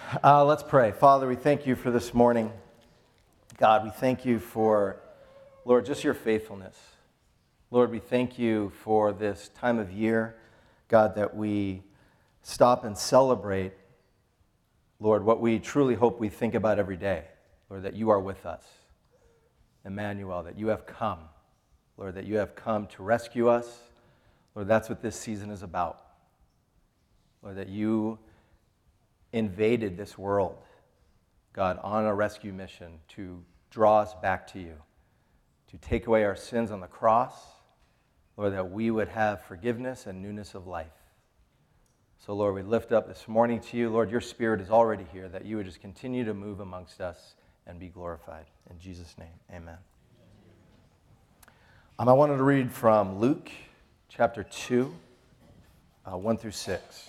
Let's pray. Father, we thank you for this morning. God, we thank you for, Lord, just your faithfulness. Lord, we thank you for this time of year, God, that we stop and celebrate, Lord, what we truly hope we think about every day. Lord, that you are with us. Emmanuel, that you have come. Lord, that you have come to rescue us. Lord, that's what this season is about. Lord, that you invaded this world, God, on a rescue mission to draw us back to you, to take away our sins on the cross, Lord, that we would have forgiveness and newness of life. So, Lord, we lift up this morning to you. Lord, your Spirit is already here, that you would just continue to move amongst us and be glorified. In Jesus' name, amen. I wanted to read from Luke chapter 2, 1 through 6.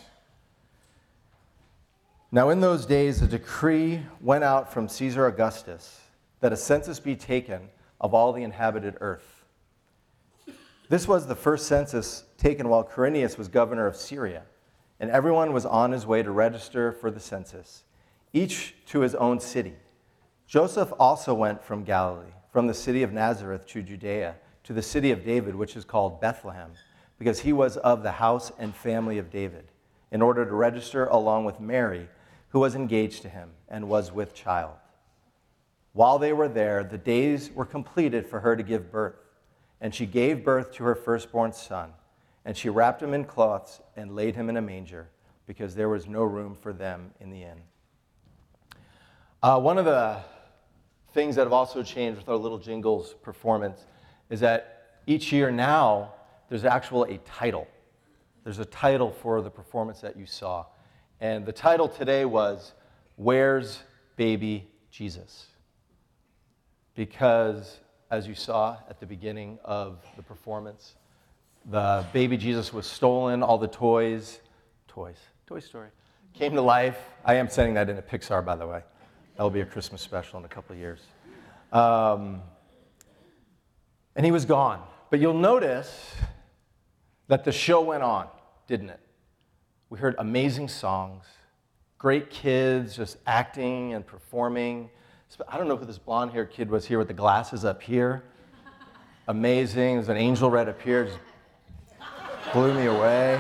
Now in those days a decree went out from Caesar Augustus that a census be taken of all the inhabited earth. This was the first census taken while Quirinius was governor of Syria, and everyone was on his way to register for the census, each to his own city. Joseph also went from Galilee, from the city of Nazareth to Judea, to the city of David, which is called Bethlehem, because he was of the house and family of David, in order to register along with Mary, who was engaged to him and was with child. While they were there, the days were completed for her to give birth, and she gave birth to her firstborn son, and she wrapped him in cloths and laid him in a manger, because there was no room for them in the inn. One of the things that have also changed with our Little Jingles performance is that each year now, there's actually a title. There's a title for the performance that you saw. And the title today was, Where's Baby Jesus? Because, as you saw at the beginning of the performance, the baby Jesus was stolen, all the Toy Story, came to life. I am sending that into Pixar, by the way. That'll be a Christmas special in a couple of years. And he was gone. But you'll notice that the show went on, didn't it? We heard amazing songs, great kids just acting and performing. I don't know who this blonde-haired kid was here with the glasses up here. Amazing. There's an angel right up here. Just blew me away.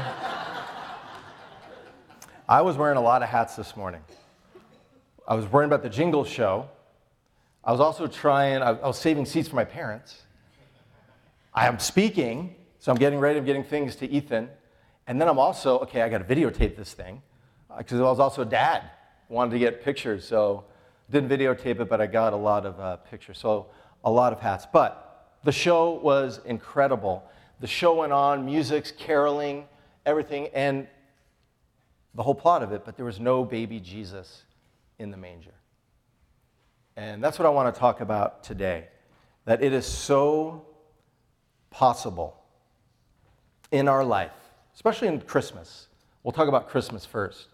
I was wearing a lot of hats this morning. I was worrying about the jingle show. I was also I was saving seats for my parents. I am speaking, so I'm getting ready, I'm getting things to Ethan. And then I'm also, I got to videotape this thing, because I was also a dad, wanted to get pictures, so didn't videotape it, but I got a lot of pictures, so a lot of hats. But the show was incredible. The show went on, music's caroling, everything, and the whole plot of it, but there was no baby Jesus in the manger. And that's what I want to talk about today, that it is so possible in our life, especially in Christmas. We'll talk about Christmas first.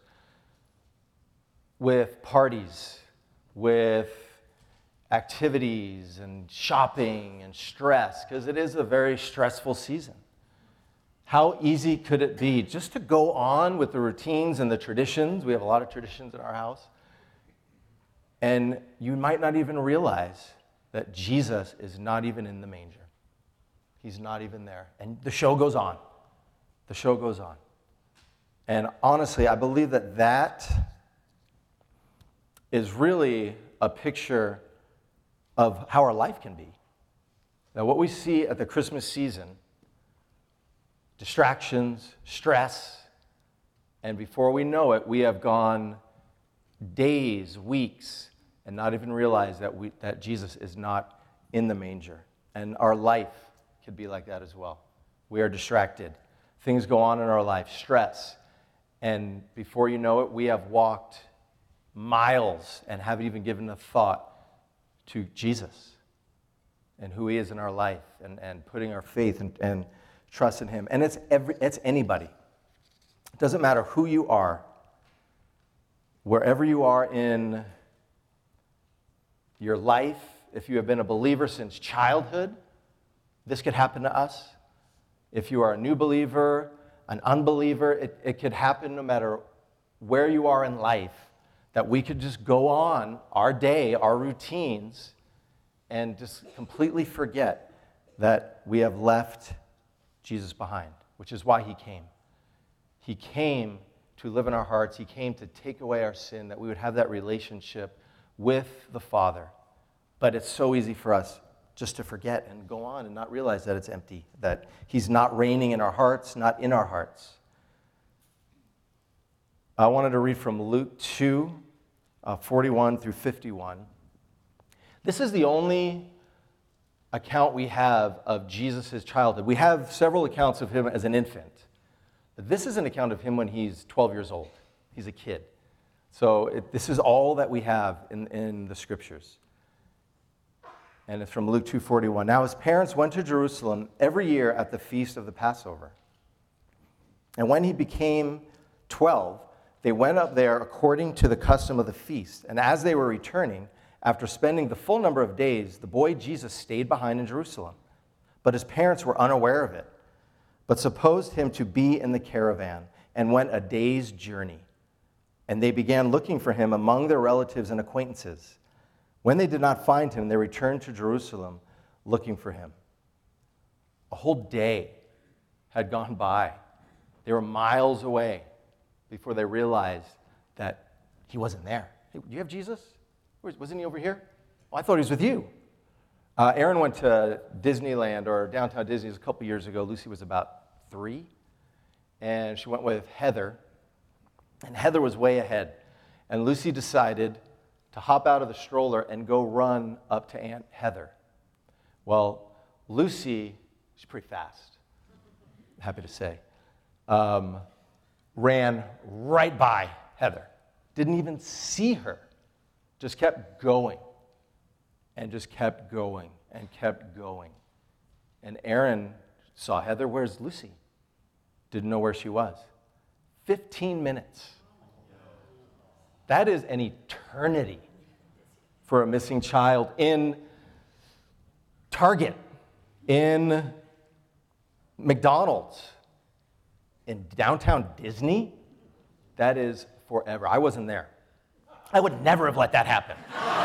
With parties, with activities and shopping and stress, because it is a very stressful season. How easy could it be just to go on with the routines and the traditions? We have a lot of traditions in our house. And you might not even realize that Jesus is not even in the manger. He's not even there. And the show goes on. The show goes on. And honestly, I believe that is really a picture of how our life can be. Now, what we see at the Christmas season, distractions, stress, and before we know it, we have gone days, weeks, and not even realize that Jesus is not in the manger. And our life could be like that as well. We are distracted. Things go on in our life, stress. And before you know it, we have walked miles and haven't even given a thought to Jesus and who he is in our life and putting our faith and trust in him. And it's anybody. It doesn't matter who you are, wherever you are in your life, if you have been a believer since childhood, this could happen to us. If you are a new believer, an unbeliever, it could happen no matter where you are in life, that we could just go on our day, our routines, and just completely forget that we have left Jesus behind, which is why he came. He came to live in our hearts. He came to take away our sin, that we would have that relationship with the Father. But it's so easy for us just to forget and go on and not realize that it's empty, that he's not reigning in our hearts, not in our hearts. I wanted to read from Luke 2, 41 through 51. This is the only account we have of Jesus' childhood. We have several accounts of him as an infant. But this is an account of him when he's 12 years old. He's a kid. So this is all that we have in the scriptures. And it's from Luke 2:41. Now his parents went to Jerusalem every year at the feast of the Passover. And when he became 12, they went up there according to the custom of the feast. And as they were returning, after spending the full number of days, the boy Jesus stayed behind in Jerusalem. But his parents were unaware of it, but supposed him to be in the caravan, and went a day's journey. And they began looking for him among their relatives and acquaintances. When they did not find him, they returned to Jerusalem looking for him. A whole day had gone by. They were miles away before they realized that he wasn't there. Hey, do you have Jesus? Wasn't he over here? Well, I thought he was with you. Aaron went to Disneyland, or downtown Disney, a couple years ago. Lucy was about 3, and she went with Heather, and Heather was way ahead. And Lucy decided to hop out of the stroller and go run up to Aunt Heather. Well, Lucy, she's pretty fast, happy to say, ran right by Heather. Didn't even see her. Just kept going and just kept going and kept going. And Aaron saw Heather. Where's Lucy? Didn't know where she was. 15 minutes. That is an eternity for a missing child in Target, in McDonald's, in downtown Disney. That is forever. I wasn't there. I would never have let that happen.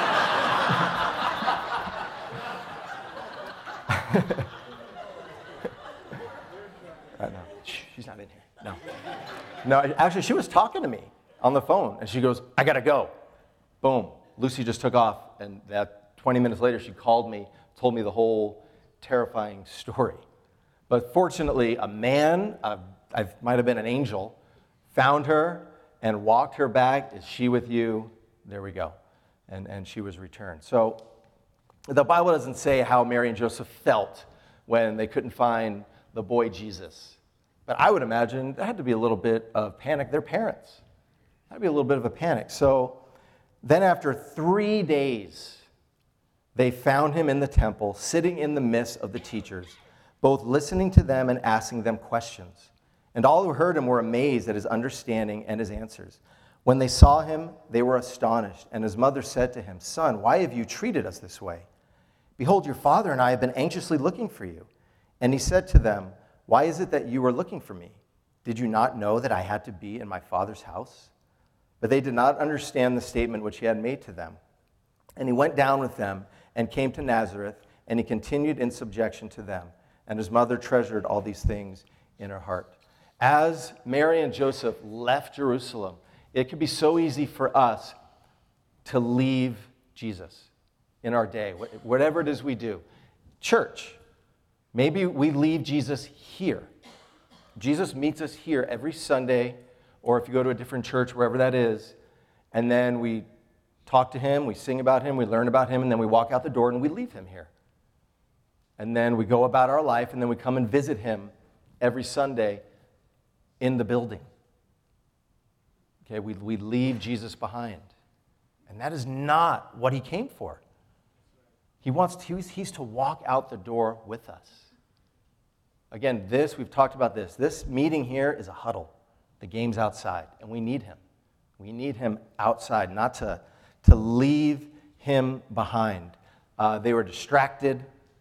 No, she's not in here. No, actually, she was talking to me on the phone, and she goes, I gotta go. Boom. Lucy just took off, and that 20 minutes later, she called me, told me the whole terrifying story. But fortunately, a man, I might have been an angel, found her and walked her back. Is she with you? There we go. And she was returned. So the Bible doesn't say how Mary and Joseph felt when they couldn't find the boy Jesus. But I would imagine there had to be a little bit of panic. Their parents. That'd be a little bit of a panic. So then after 3 days, they found him in the temple, sitting in the midst of the teachers, both listening to them and asking them questions. And all who heard him were amazed at his understanding and his answers. When they saw him, they were astonished. And his mother said to him, Son, why have you treated us this way? Behold, your father and I have been anxiously looking for you. And he said to them, Why is it that you are looking for me? Did you not know that I had to be in my father's house? But they did not understand the statement which he had made to them. And he went down with them and came to Nazareth, and he continued in subjection to them. And his mother treasured all these things in her heart. As Mary and Joseph left Jerusalem, it could be so easy for us to leave Jesus in our day, whatever it is we do. Church, maybe we leave Jesus here. Jesus meets us here every Sunday, or if you go to a different church, wherever that is, and then we talk to him, we sing about him, we learn about him, and then we walk out the door and we leave him here. And then we go about our life, and then we come and visit him every Sunday in the building. Okay, we leave Jesus behind. And that is not what he came for. He's to walk out the door with us. Again, we've talked about this. This meeting here is a huddle. The game's outside, and we need him. We need him outside, not to leave him behind. They were distracted.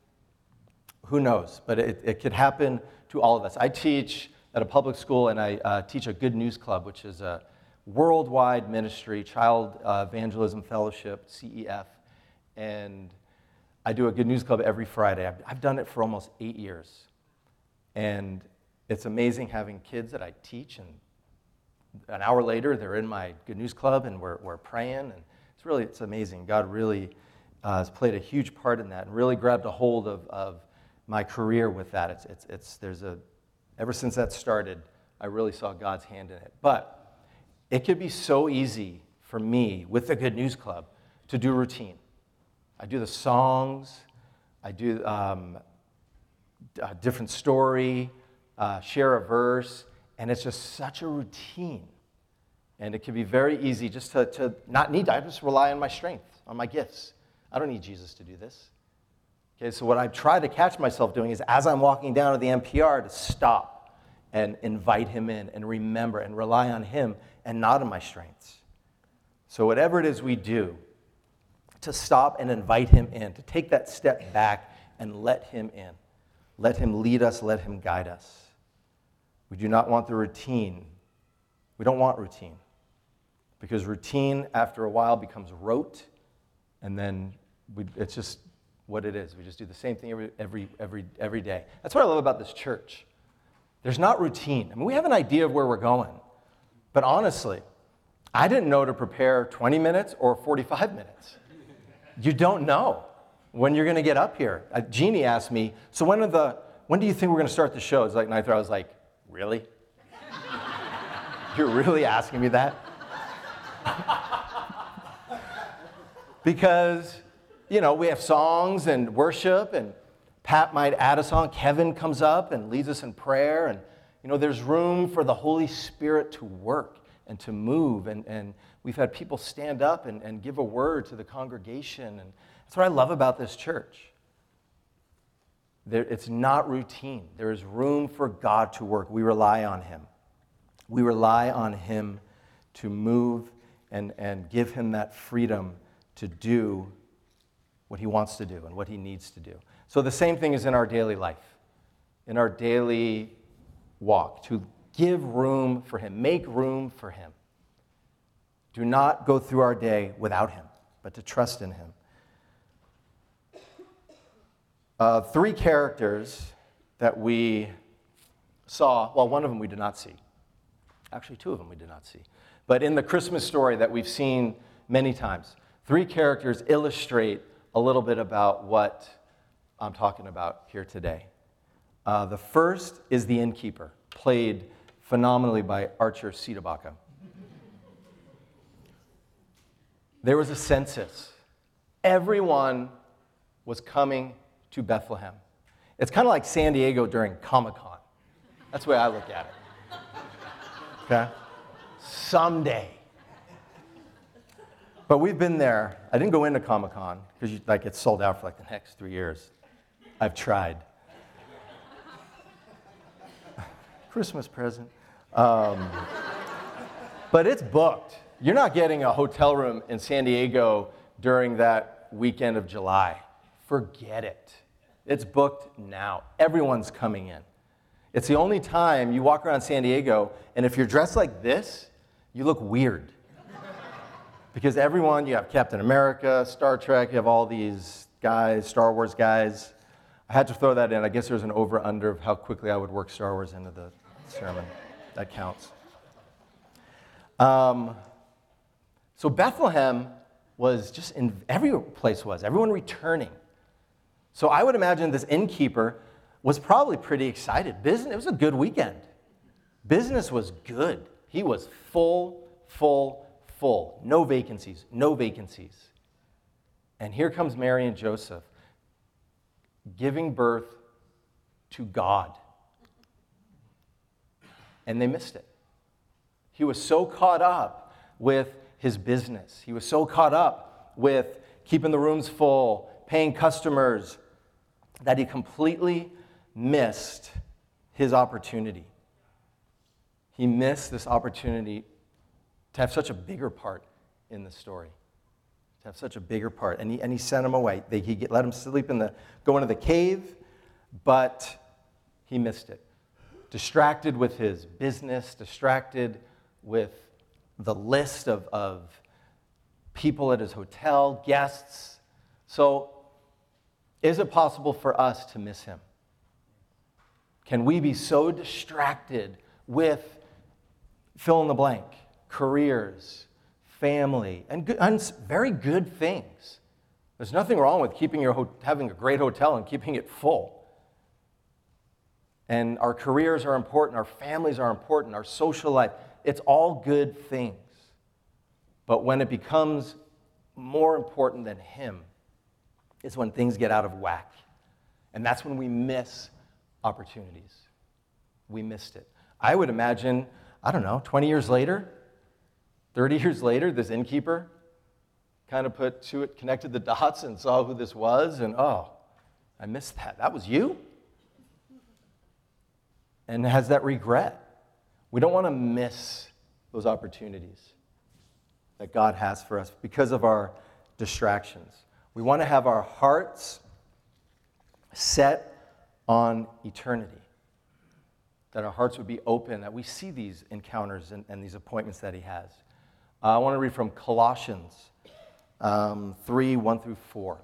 Who knows? But it could happen to all of us. I teach at a public school, and I teach a Good News Club, which is worldwide ministry, Child Evangelism Fellowship, CEF, and I do a Good News Club every Friday. I've done it for almost 8 years, and it's amazing having kids that I teach, and an hour later they're in my Good News Club, and we're praying, and it's amazing. God really has played a huge part in that, and really grabbed a hold of my career with that. Ever since that started, I really saw God's hand in it. But it could be so easy for me with the Good News Club to do routine. I do the songs, I do a different story, share a verse, and it's just such a routine. And it can be very easy just to not need, I just rely on my strength, on my gifts. I don't need Jesus to do this. Okay, so what I try to catch myself doing is as I'm walking down to the NPR to stop and invite him in and remember and rely on him and not on my strengths. So whatever it is we do, to stop and invite him in, to take that step back and let him in. Let him lead us, let him guide us. We do not want the routine. We don't want routine. Because routine, after a while, becomes rote, and then it's just what it is. We just do the same thing every day. That's what I love about this church. There's not routine. I mean, we have an idea of where we're going, but honestly, I didn't know to prepare 20 minutes or 45 minutes. You don't know when you're going to get up here. Jeannie asked me, so when do you think we're going to start the show? It's like 9:30. I was like, really? You're really asking me that? Because, we have songs and worship, and Pat might add a song. Kevin comes up and leads us in prayer, and, there's room for the Holy Spirit to work and to move, and we've had people stand up and give a word to the congregation, and that's what I love about this church. It's not routine. There is room for God to work. We rely on him. We rely on him to move and give him that freedom to do what he wants to do and what he needs to do. So the same thing is in our daily life, in our daily walk, to give room for him, make room for him. Do not go through our day without him, but to trust in him. 3 characters that we saw, well, one of them we did not see. Actually, 2 of them we did not see. But in the Christmas story that we've seen many times, 3 characters illustrate a little bit about what I'm talking about here today. The first is the innkeeper, played phenomenally by Archer Siedebaca. There was a census. Everyone was coming to Bethlehem. It's kind of like San Diego during Comic-Con. That's the way I look at it. Okay? Someday. But we've been there. I didn't go into Comic-Con because it's sold out for the next 3 years. I've tried. Christmas present. But it's booked. You're not getting a hotel room in San Diego during that weekend of July. Forget it. It's booked now. Everyone's coming in. It's the only time you walk around San Diego, and if you're dressed like this, you look weird. Because everyone, you have Captain America, Star Trek, you have all these guys, Star Wars guys. I had to throw that in. I guess there's an over-under of how quickly I would work Star Wars into the sermon. That counts. So Bethlehem was just every place was. Everyone returning. So I would imagine this innkeeper was probably pretty excited. It was a good weekend. Business was good. He was full. No vacancies. And here comes Mary and Joseph giving birth to God. And they missed it. He was so caught up with his business. He was so caught up with keeping the rooms full, paying customers, that he completely missed his opportunity. He missed this opportunity to have such a bigger part in the story. To have such a bigger part. And he sent him away. He let him sleep go into the cave, but he missed it. Distracted with his business, distracted with the list of people at his hotel, guests. So, is it possible for us to miss him? Can we be so distracted with fill in the blank, careers, family, and very good things? There's nothing wrong with having a great hotel and keeping it full. And our careers are important, our families are important, our social life. It's all good things. But when it becomes more important than him, is when things get out of whack. And that's when we miss opportunities. We missed it. I would imagine, 20 years later, 30 years later, this innkeeper kind of connected the dots and saw who this was, and I missed that. That was you? And has that regret. We don't want to miss those opportunities that God has for us because of our distractions. We want to have our hearts set on eternity, that our hearts would be open, that we see these encounters and these appointments that he has. I want to read from Colossians 3, 1 through 4.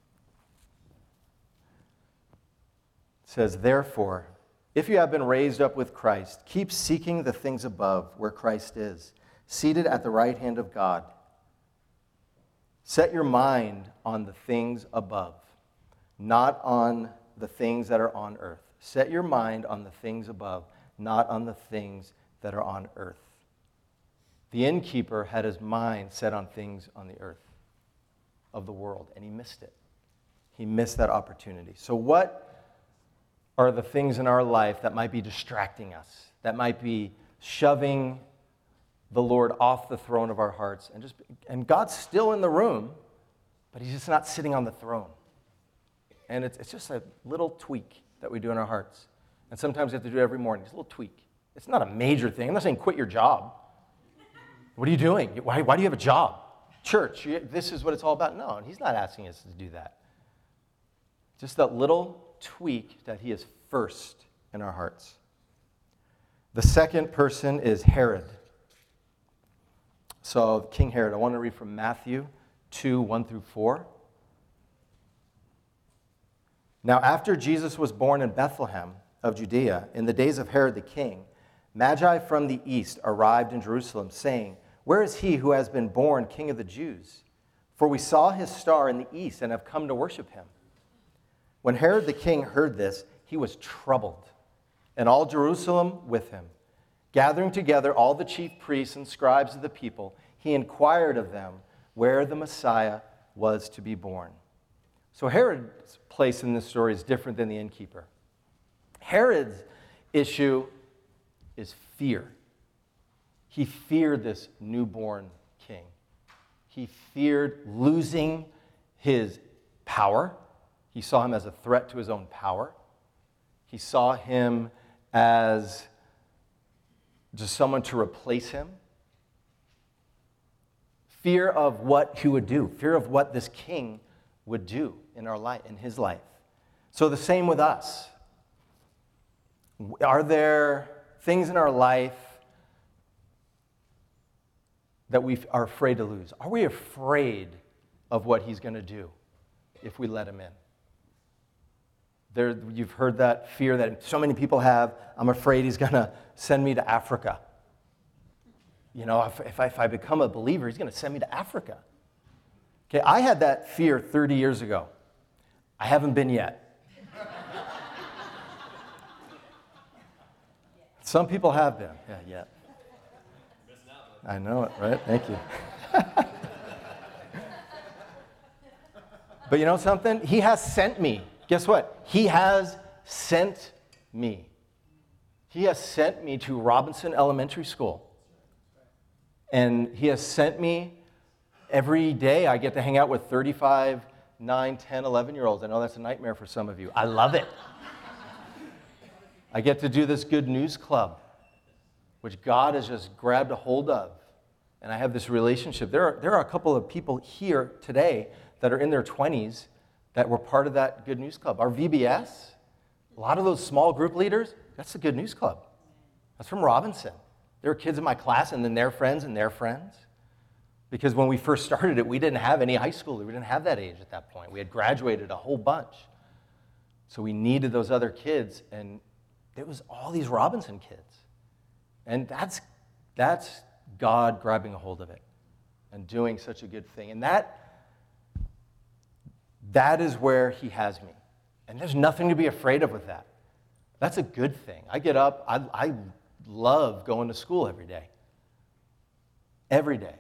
It says, "Therefore, if you have been raised up with Christ, keep seeking the things above where Christ is, seated at the right hand of God. Set your mind on the things above, not on the things that are on earth. Set your mind on the things above, not on the things that are on earth." The innkeeper had his mind set on things on the earth of the world, and he missed it. He missed that opportunity. So what are the things in our life that might be distracting us, that might be shoving the Lord off the throne of our hearts? And God's still in the room, but he's just not sitting on the throne. And it's just a little tweak that we do in our hearts. And sometimes we have to do it every morning. It's a little tweak. It's not a major thing. I'm not saying quit your job. What are you doing? Why do you have a job? Church, this is what it's all about. No, and he's not asking us to do that. Just that little tweak that he is first in our hearts. The second person is Herod. So King Herod, I want to read from Matthew 2, 1 through 4. "Now after Jesus was born in Bethlehem of Judea, in the days of Herod the king, Magi from the east arrived in Jerusalem, saying, 'Where is he who has been born King of the Jews? For we saw his star in the east and have come to worship him.' When Herod the king heard this, he was troubled, and all Jerusalem with him. Gathering together all the chief priests and scribes of the people, he inquired of them where the Messiah was to be born." So Herod's place in this story is different than the innkeeper. Herod's issue is fear. He feared this newborn king. He feared losing his power. He saw him as a threat to his own power. He saw him as just someone to replace him. Fear of what he would do. Fear of what this king would do in our life, in his life. So the same with us. Are there things in our life that we are afraid to lose? Are we afraid of what he's going to do if we let him in? You've heard that fear that so many people have. I'm afraid he's going to send me to Africa. If I become a believer, he's going to send me to Africa. Okay, I had that fear 30 years ago. I haven't been yet. Some people have been. Yeah, yet. I know it, right? Thank you. But you know something? He has sent me. Guess what? He has sent me. He has sent me to Robinson Elementary School. And he has sent me every day. I get to hang out with 35, 9, 10, 11-year-olds. I know that's a nightmare for some of you. I love it. I get to do this Good News Club, which God has just grabbed a hold of. And I have this relationship. There are a couple of people here today that are in their 20s that were part of that Good News Club. Our VBS, a lot of those small group leaders, that's the Good News Club. That's from Robinson. There were kids in my class and then their friends and their friends. Because when we first started it, we didn't have any high schoolers. We didn't have that age at that point. We had graduated a whole bunch. So we needed those other kids, and it was all these Robinson kids. And that's God grabbing a hold of it and doing such a good thing. And that is where he has me. And there's nothing to be afraid of with that. That's a good thing. I get up, I love going to school every day. Every day.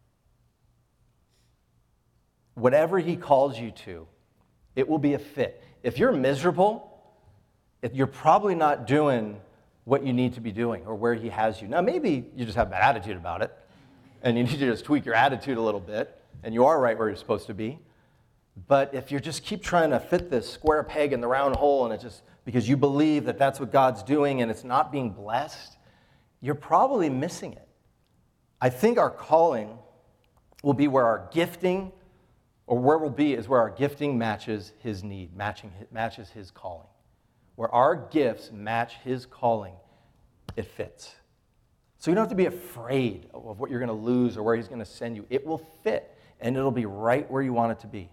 Whatever he calls you to, it will be a fit. If you're miserable, you're probably not doing what you need to be doing or where he has you. Now, maybe you just have a bad attitude about it, and you need to just tweak your attitude a little bit, and you are right where you're supposed to be. But if you just keep trying to fit this square peg in the round hole, and it's just because you believe that that's what God's doing and it's not being blessed, you're probably missing it. I think our calling will be where our gifting, or where we'll be is where our gifting matches his need, matches his calling. Where our gifts match his calling, it fits. So you don't have to be afraid of what you're going to lose or where he's going to send you. It will fit, and it'll be right where you want it to be.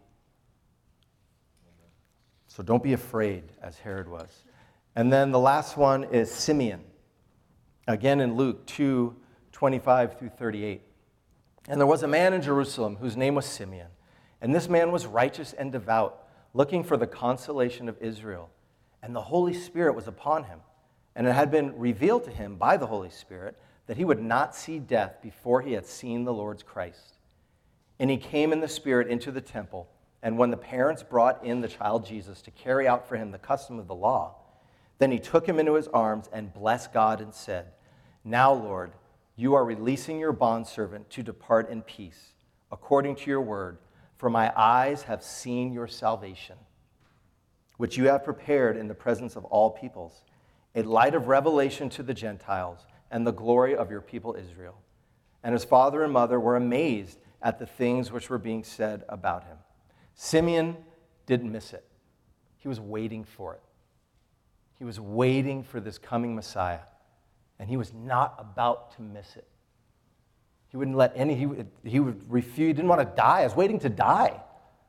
So don't be afraid, as Herod was. And then the last one is Simeon. Again in Luke 2:25 through 38. And there was a man in Jerusalem whose name was Simeon. And this man was righteous and devout, looking for the consolation of Israel. And the Holy Spirit was upon him. And it had been revealed to him by the Holy Spirit that he would not see death before he had seen the Lord's Christ. And he came in the Spirit into the temple. And when the parents brought in the child Jesus to carry out for him the custom of the law, then he took him into his arms and blessed God and said, "Now, Lord, you are releasing your bondservant to depart in peace, according to your word, for my eyes have seen your salvation, which you have prepared in the presence of all peoples, a light of revelation to the Gentiles and the glory of your people Israel." And his father and mother were amazed at the things which were being said about him. Simeon didn't miss it. He was waiting for it. He was waiting for this coming Messiah, and he was not about to miss it. He wouldn't let he would refuse, he didn't want to die. I was waiting to die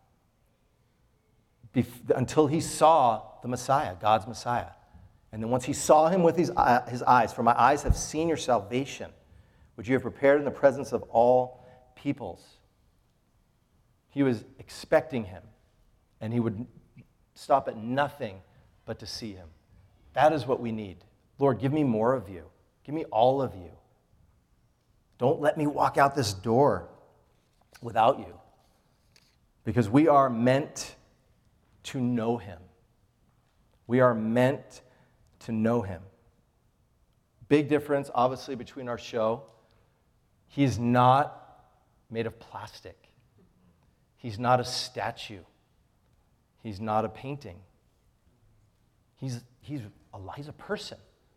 until he saw the Messiah, God's Messiah. And then once he saw him with his eyes, "For my eyes have seen your salvation, which you have prepared in the presence of all peoples." He was expecting him, and he would stop at nothing but to see him. That is what we need. Lord, give me more of you. Give me all of you. Don't let me walk out this door without you, because we are meant to know him. We are meant to know him. Big difference, obviously, between our show. He's not made of plastic. He's not a statue. He's not a painting. He's a person.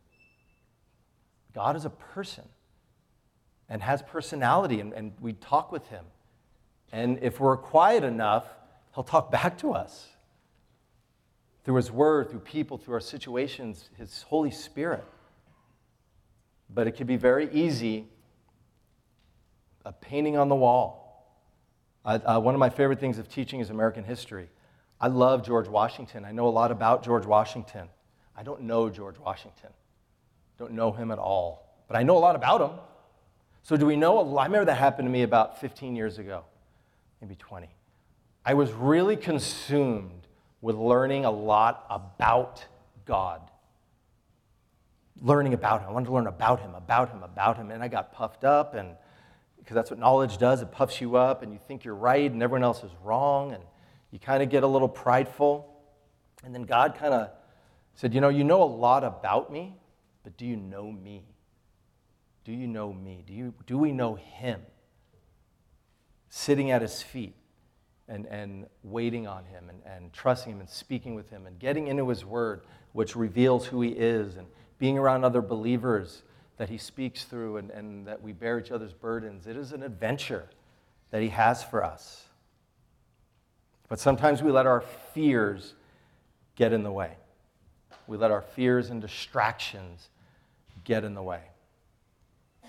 God is a person and has personality, and we talk with him. And if we're quiet enough, he'll talk back to us through his word, through people, through our situations, his Holy Spirit. But it can be very easy, a painting on the wall. One of my favorite things of teaching is American history. I love George Washington. I know a lot about George Washington. I don't know George Washington. Don't know him at all. But I know a lot about him. So do we know? I remember that happened to me about 15 years ago, maybe 20. I was really consumed with learning a lot about God. Learning about him. I wanted to learn about him. And I got puffed up, and because that's what knowledge does. It puffs you up, and you think you're right, and everyone else is wrong, and you kind of get a little prideful. And then God kind of said, you know a lot about me, but do you know me? Do you know me? Do we know him? Sitting at his feet and waiting on him and trusting him and speaking with him and getting into his word, which reveals who he is, and being around other believers that he speaks through and that we bear each other's burdens. It is an adventure that he has for us. But sometimes we let our fears get in the way. We let our fears and distractions get in the way.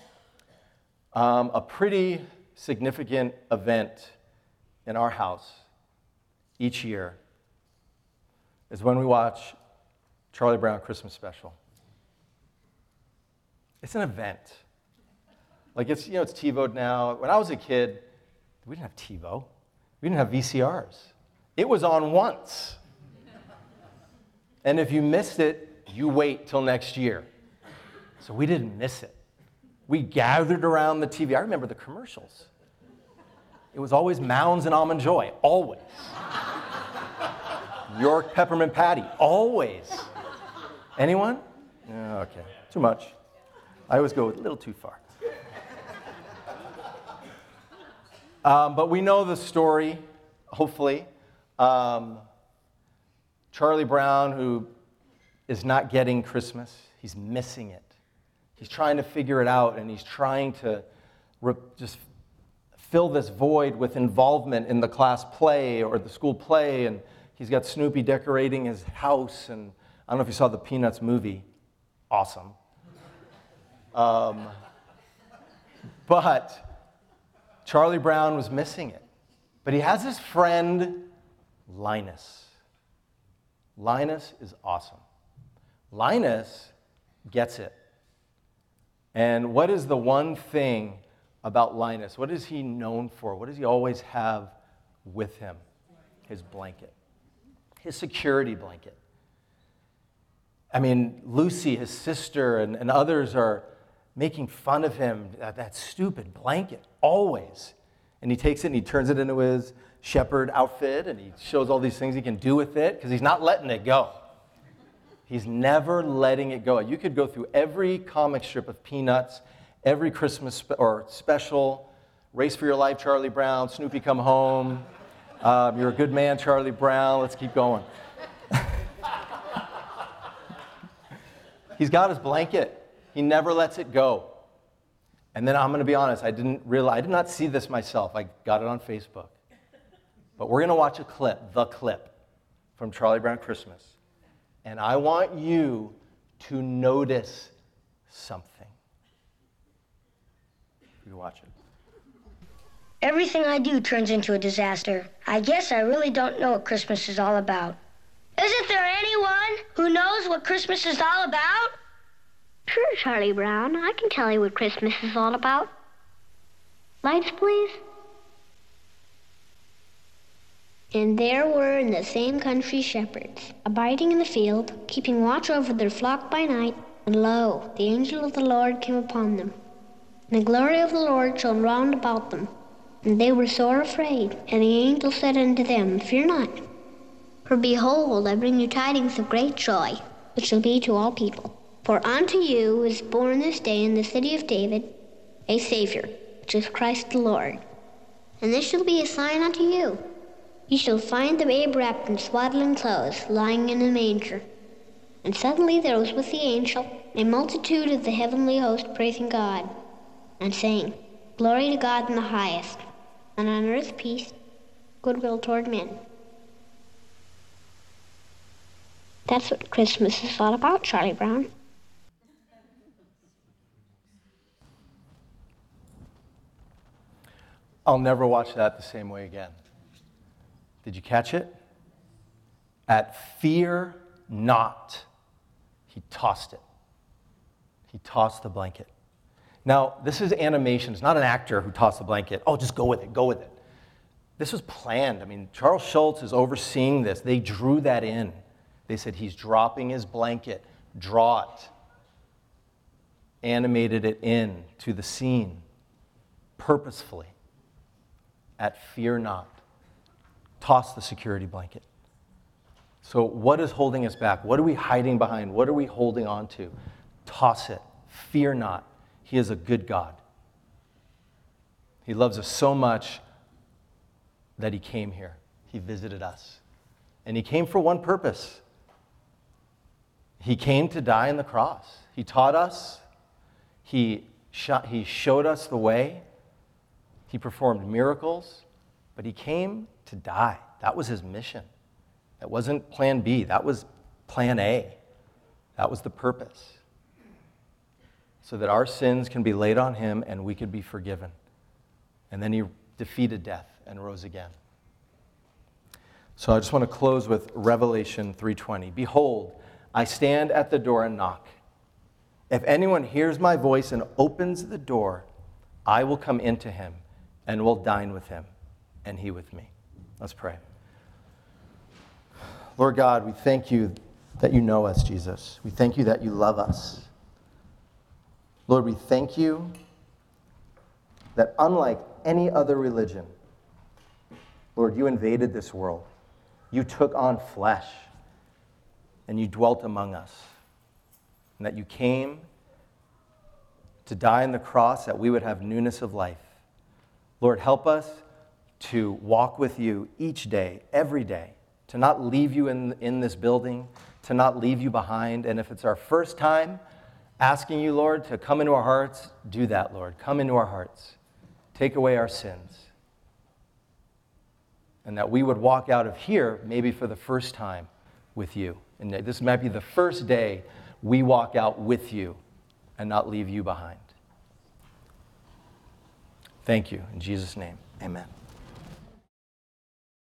A pretty significant event in our house each year is when we watch Charlie Brown Christmas Special. It's an event. Like it's TiVo'd now. When I was a kid, we didn't have TiVo. We didn't have VCRs. It was on once. And if you missed it, you wait till next year. So we didn't miss it. We gathered around the TV. I remember the commercials. It was always Mounds and Almond Joy, always. York Peppermint Patty, always. Anyone? No, okay, too much. I always go a little too far. But we know the story, hopefully. Charlie Brown, who is not getting Christmas, he's missing it. He's trying to figure it out, and he's trying to just fill this void with involvement in the class play or the school play, and he's got Snoopy decorating his house, and I don't know if you saw the Peanuts movie. Awesome. But Charlie Brown was missing it. But he has his friend, Linus. Linus is awesome. Linus gets it. And what is the one thing about Linus? What is he known for? What does he always have with him? His blanket. His security blanket. I mean, Lucy, his sister, and others are making fun of him, that stupid blanket, always. And he takes it and he turns it into his shepherd outfit, and he shows all these things he can do with it, because he's not letting it go. He's never letting it go. You could go through every comic strip of Peanuts, every Christmas special, Race for Your Life, Charlie Brown, Snoopy Come Home, You're a Good Man, Charlie Brown, let's keep going. He's got his blanket. He never lets it go. And then I'm going to be honest, I did not see this myself. I got it on Facebook. But we're going to watch the clip from Charlie Brown Christmas. And I want you to notice something. You watch it. Everything I do turns into a disaster. I guess I really don't know what Christmas is all about. Isn't there anyone who knows what Christmas is all about? Sure, Charlie Brown. I can tell you what Christmas is all about. Lights, please. And there were in the same country shepherds, abiding in the field, keeping watch over their flock by night. And lo, the angel of the Lord came upon them. And the glory of the Lord shone round about them. And they were sore afraid. And the angel said unto them, Fear not. For behold, I bring you tidings of great joy, which shall be to all people. For unto you is born this day in the city of David a Savior, which is Christ the Lord. And this shall be a sign unto you. Ye shall find the babe wrapped in swaddling clothes, lying in a manger. And suddenly there was with the angel a multitude of the heavenly host praising God, and saying, Glory to God in the highest, and on earth peace, goodwill toward men. That's what Christmas is all about, Charlie Brown. I'll never watch that the same way again. Did you catch it? At fear not, he tossed it. He tossed the blanket. Now, this is animation. It's not an actor who tossed the blanket. Oh, just go with it, go with it. This was planned. I mean, Charles Schulz is overseeing this. They drew that in. They said, he's dropping his blanket. Draw it. Animated it in to the scene purposefully. At fear not. Toss the security blanket. So what is holding us back? What are we hiding behind? What are we holding on to? Toss it. Fear not. He is a good God. He loves us so much that he came here. He visited us. And he came for one purpose. He came to die on the cross. He taught us. He showed us the way. He performed miracles. But he came to die. That was his mission. That wasn't plan B. That was plan A. That was the purpose. so that our sins can be laid on him and we could be forgiven. And then he defeated death and rose again. So I just want to close with Revelation 3:20. Behold, I stand at the door and knock. If anyone hears my voice and opens the door, I will come into him and will dine with him and he with me. Let's pray. Lord God, we thank you that you know us, Jesus. We thank you that you love us. Lord, we thank you that unlike any other religion, Lord, you invaded this world. You took on flesh and you dwelt among us. And that you came to die on the cross that we would have newness of life. Lord, help us to walk with you each day, every day, to not leave you in this building, to not leave you behind. And if it's our first time asking you, Lord, to come into our hearts, do that, Lord. Come into our hearts. Take away our sins. And that we would walk out of here maybe for the first time with you. And this might be the first day we walk out with you and not leave you behind. Thank you. In Jesus' name, amen.